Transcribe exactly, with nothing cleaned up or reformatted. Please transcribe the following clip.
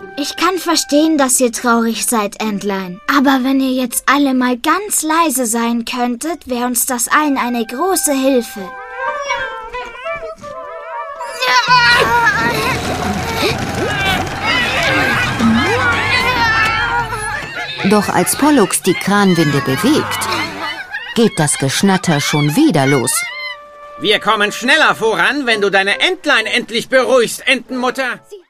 Ich kann verstehen, dass ihr traurig seid, Entlein. Aber wenn ihr jetzt alle mal ganz leise sein könntet, wäre uns das allen eine große Hilfe. Doch als Pollux die Kranwinde bewegt, geht das Geschnatter schon wieder los. Wir kommen schneller voran, wenn du deine Entlein endlich beruhigst, Entenmutter.